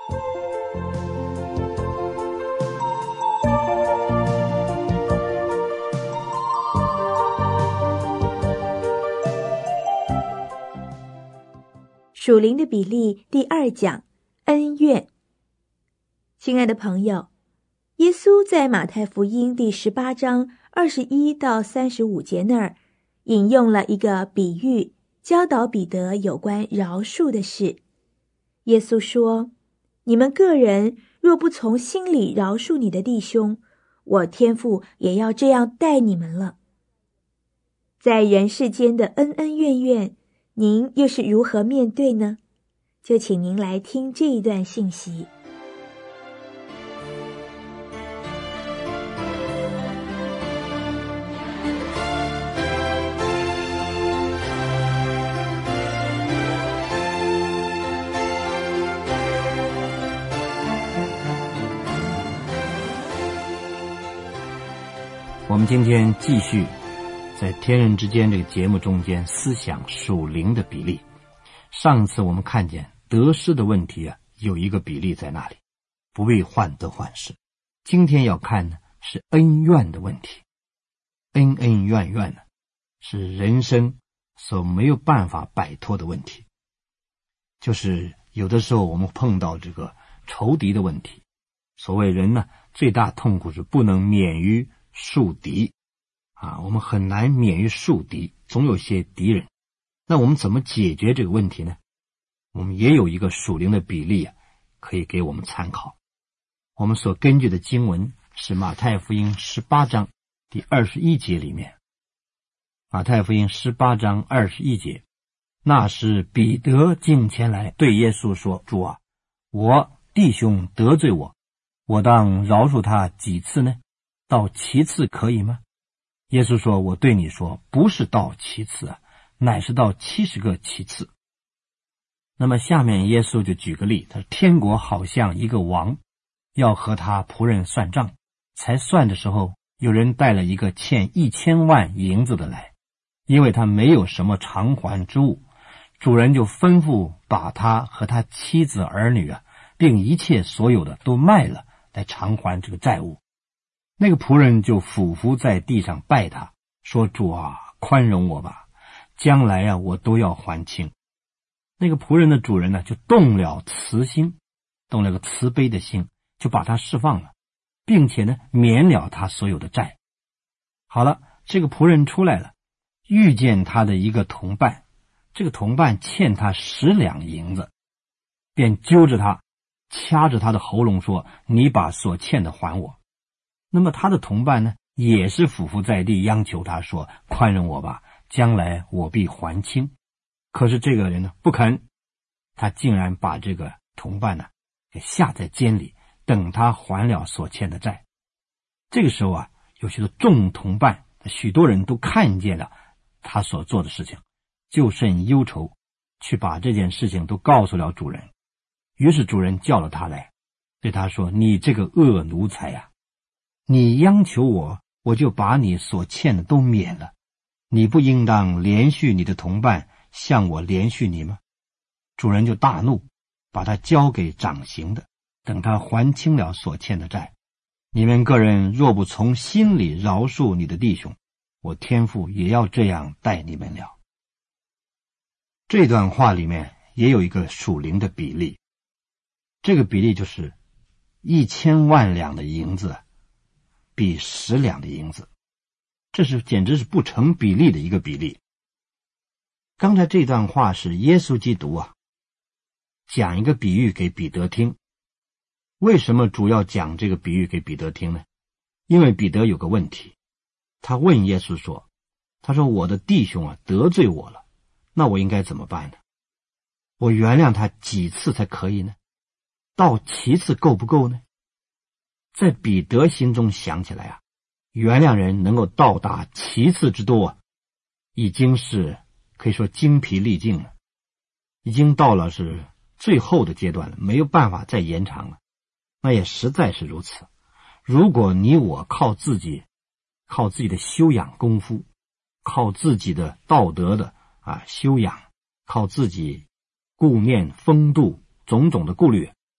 属灵的比例第2讲，恩怨。亲爱的朋友，耶稣在马太福音第18章21到35节那儿引用了一个比喻，教导彼得有关饶恕的事。耶稣说，你们个人若不从心里饶恕你的弟兄，我天父也要这样待你们了。在人世间的恩恩怨怨，您又是如何面对呢？就请您来听这一段信息。 我们今天继续在天人之间这个节目中间思想属灵的比例。上次我们看见得失的问题有一个比例在那里，不为患得患失。今天要看呢是恩怨的问题。恩恩怨怨呢是人生所没有办法摆脱的问题，就是有的时候我们碰到这个仇敌的问题。所谓人呢最大痛苦是不能免于树敌我们很难免于树敌，总有些敌人。那我们怎么解决这个问题呢？我们也有一个属灵的比例可以给我们参考。我们所根据的经文是马太福音18章第21节里面。马太福音18章21节，那时彼得进前来对耶稣说，主啊，我弟兄得罪我当饶恕他几次呢？到7次可以吗？耶稣说，我对你说，不是到7次乃是到70个7次。那么下面耶稣就举个例，他说，天国好像一个王要和他仆人算账，才算的时候，有人带了一个欠1000万银子的来，因为他没有什么偿还之物，主人就吩咐把他和他妻子儿女并一切所有的都卖了，来偿还这个债务。那个仆人就俯伏在地上拜他，说，主啊，宽容我吧，将来我都要还清。那个仆人的主人呢就动了慈心，动了个慈悲的心，就把他释放了，并且呢免了他所有的债。好了，这个仆人出来了，遇见他的一个同伴，这个同伴欠他10两银子，便揪着他，掐着他的喉咙说，你把所欠的还我。那么他的同伴呢也是俯伏在地央求他说，宽容我吧，将来我必还清。可是这个人呢不肯，他竟然把这个同伴呢给下在监里，等他还了所欠的债。这个时候有许多众同伴，许多人都看见了他所做的事情，就甚忧愁，去把这件事情都告诉了主人。于是主人叫了他来，对他说，你这个恶奴才你央求我，我就把你所欠的都免了，你不应当连续你的同伴，向我连续你吗？主人就大怒，把他交给掌刑的，等他还清了所欠的债。你们个人若不从心里饶恕你的弟兄，我天父也要这样待你们了。这段话里面也有一个属灵的比例，这个比例就是1000万两的银子比10两的银子，这是简直是不成比例的一个比例。刚才这段话是耶稣基督讲一个比喻给彼得听。为什么主要讲这个比喻给彼得听呢？因为彼得有个问题，他问耶稣说，他说，我的弟兄得罪我了，那我应该怎么办呢？我原谅他几次才可以呢？到7次够不够呢？在彼得心中想起来原谅人能够到达7次之多已经是可以说精疲力尽了，已经到了是最后的阶段了，没有办法再延长了。那也实在是如此。如果你我靠自己的修养功夫，靠自己的道德的修养，靠自己顾念风度种种的顾虑，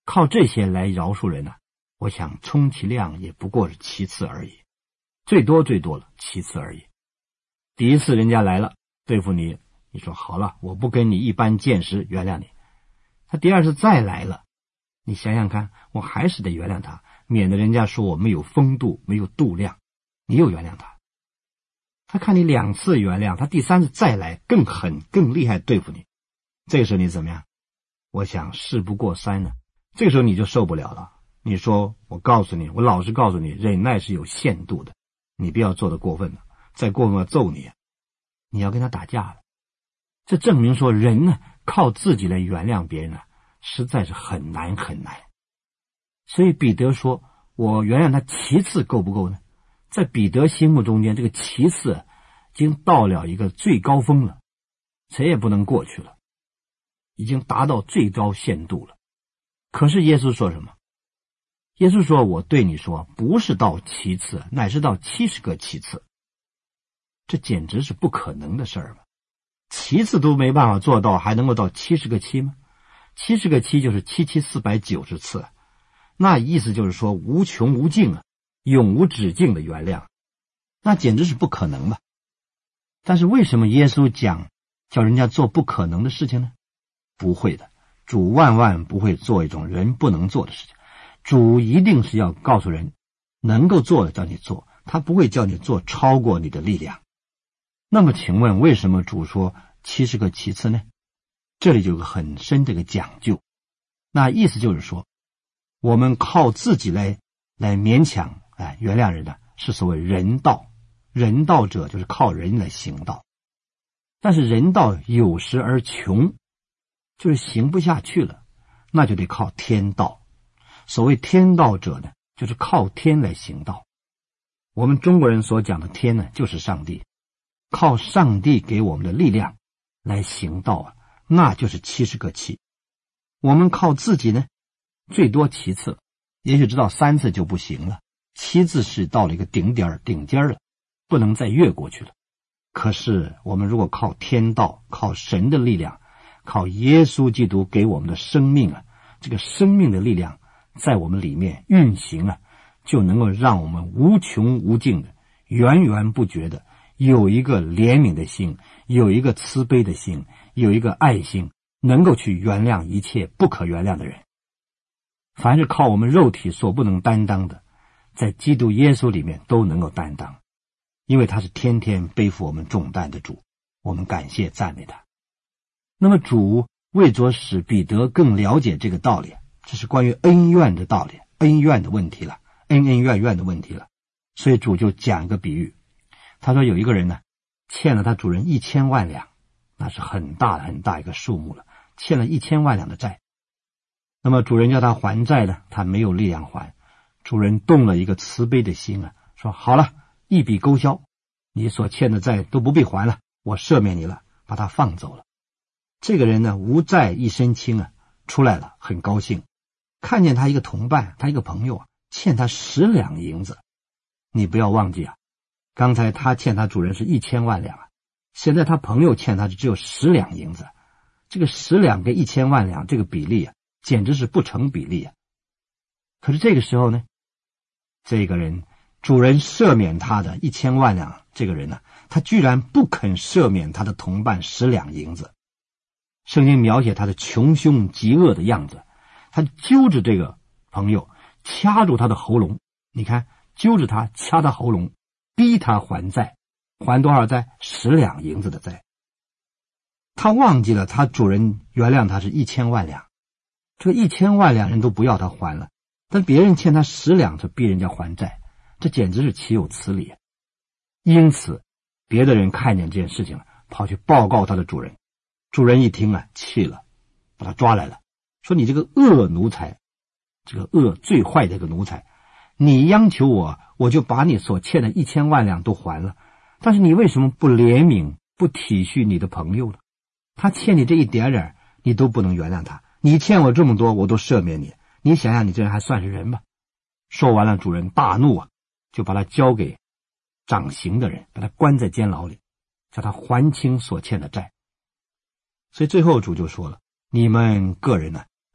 靠这些来饶恕人呢，我想充其量也不过是其次而已，最多了其次而已。第一次人家来了对付你，你说好了，我不跟你一般见识，原谅你。他第二次再来了，你想想看，我还是得原谅他，免得人家说我没有风度，没有度量，你又原谅他。他看你2次原谅，他第3次再来更狠更厉害对付你，这个时候你怎么样？我想事不过3呢，这个时候你就受不了了。你说我告诉你，我老实告诉你，忍耐是有限度的，你不要做得过分了，再过分要揍你，你要跟他打架了。这证明说人呢，靠自己来原谅别人呢，实在是很难很难。所以彼得说，我原谅他其次够不够呢？在彼得心目中间，这个其次已经到了一个最高峰了，谁也不能过去了，已经达到最高限度了。可是耶稣说什么？耶稣说，我对你说，不是到其次，乃是到70个其次。这简直是不可能的事儿嘛！其次都没办法做到，还能够到70个7吗？70个7就是77490次，那意思就是说无穷无尽啊，永无止境的原谅，那简直是不可能嘛。但是为什么耶稣讲叫人家做不可能的事情呢？不会的，主万万不会做一种人不能做的事情，主一定是要告诉人能够做的叫你做，他不会叫你做超过你的力量。那么请问为什么主说70个其次呢？这里就有个很深的一个讲究，那意思就是说我们靠自己来勉强原谅人的是所谓人道，人道者就是靠人来行道，但是人道有时而穷，就是行不下去了，那就得靠天道。所谓天道者呢，就是靠天来行道。我们中国人所讲的天呢，就是上帝，靠上帝给我们的力量来行道啊，那就是70个7。我们靠自己呢，最多其次，也许直到3次就不行了，7次是到了一个顶尖了，不能再越过去了。可是我们如果靠天道，靠神的力量，靠耶稣基督给我们的生命啊，这个生命的力量在我们里面运行啊，就能够让我们无穷无尽的源源不绝的有一个怜悯的心，有一个慈悲的心，有一个爱心，能够去原谅一切不可原谅的人。凡是靠我们肉体所不能担当的，在基督耶稣里面都能够担当，因为他是天天背负我们重担的主，我们感谢赞美他。那么主为着使彼得更了解这个道理，这是关于恩怨的道理，恩怨的问题了，恩怨的问题了。所以主就讲一个比喻，他说有一个人呢，欠了他主人1000万两，那是很大一个数目了，欠了1000万两的债。那么主人叫他还债呢，他没有力量还，主人动了一个慈悲的心啊，说好了，一笔勾销，你所欠的债都不必还了，我赦免你了，把他放走了。这个人呢，无债一身轻啊，出来了，很高兴，看见他一个同伴，他一个朋友啊，欠他10两银子。你不要忘记啊，刚才他欠他主人是1000万两啊，现在他朋友欠他只有10两银子，这个10两跟1000万两这个比例啊，简直是不成比例啊。可是这个时候呢，这个人主人赦免他的1000万两，这个人呢，他居然不肯赦免他的同伴10两银子。圣经描写他的穷凶极恶的样子，他揪着这个朋友，掐住他的喉咙，你看，揪着他，掐他喉咙，逼他还债，还多少债？10两银子的债。他忘记了他主人原谅他是1000万两，这个1000万两人都不要他还了，但别人欠他10两就逼人家还债，这简直是岂有此理。因此别的人看见这件事情了，跑去报告他的主人，主人一听啊，气了，把他抓来了，说你这个恶奴才，这个恶最坏的一个奴才，你央求我，我就把你所欠的1000万两都还了，但是你为什么不怜悯不体恤你的朋友呢？他欠你这一点点，你都不能原谅他，你欠我这么多，我都赦免你，你想想你这人还算是人吗？说完了，主人大怒啊，就把他交给掌刑的人，把他关在监牢里，叫他还清所欠的债。所以最后主就说了，你们个人呢，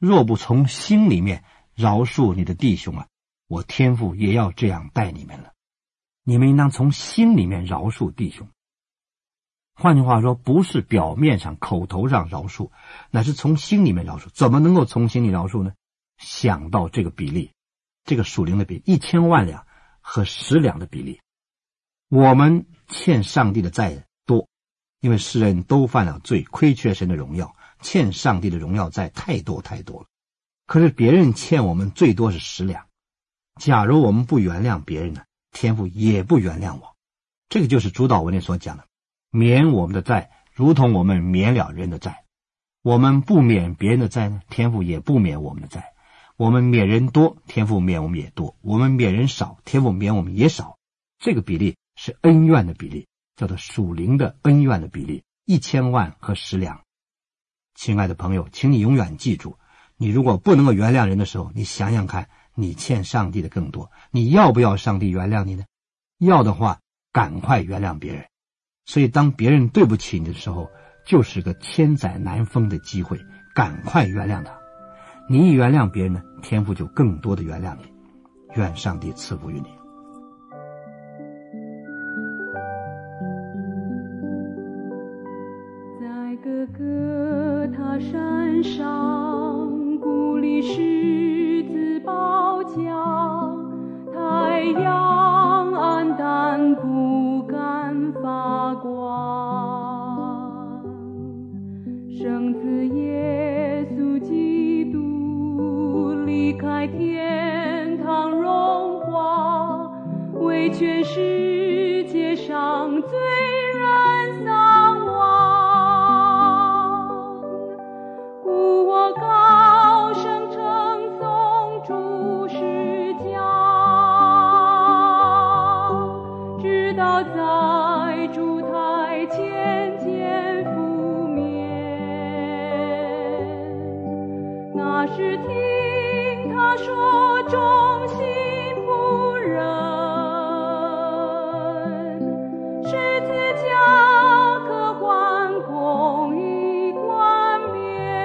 若不从心里面饶恕你的弟兄啊，我天父也要这样待你们了。你们应当从心里面饶恕弟兄。换句话说，不是表面上口头上饶恕，乃是从心里面饶恕。怎么能够从心里饶恕呢？想到这个比例，这个属灵的比例，1000万两和10两的比例。我们欠上帝的债多，因为世人都犯了罪，亏缺神的荣耀，欠上帝的荣耀债太多太多了。可是别人欠我们最多是10两，假如我们不原谅别人呢，天父也不原谅我。这个就是主祷文里所讲的，免我们的债如同我们免了人的债。我们不免别人的债呢，天父也不免我们的债。我们免人多，天父免我们也多；我们免人少，天父免我们也少。这个比例是恩怨的比例，叫做属灵的恩怨的比例，1000万和10两。亲爱的朋友，请你永远记住，你如果不能够原谅人的时候，你想想看，你欠上帝的更多。你要不要上帝原谅你呢？要的话，赶快原谅别人。所以当别人对不起你的时候，就是个千载难逢的机会，赶快原谅他。你一原谅别人呢，天父就更多的原谅你。愿上帝赐福于你。 在各个他山上，孤立十字宝架，太阳黯淡不敢发光，圣子耶稣基督离开天堂荣华，为全世界上罪人丧亡，故我高声称颂主十架，直到在主台前见覆面。那时听他说忠心仆人，十字架可换公义冠冕。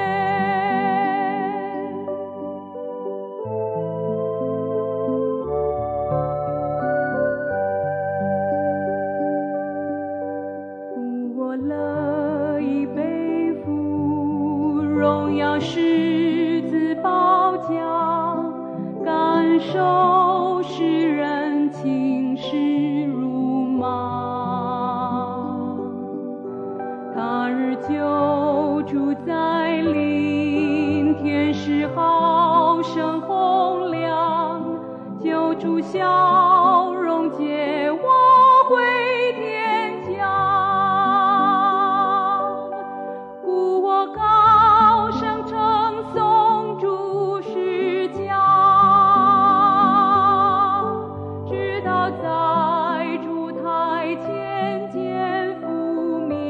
故我乐意背负荣耀十字宝架，感受世人轻视辱骂。他日救主再临，天使号声洪亮，救主笑容接我回天家。故我高声称颂主十架，直到在主台前见覆面。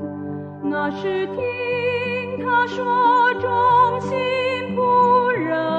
那时听他说忠心仆人，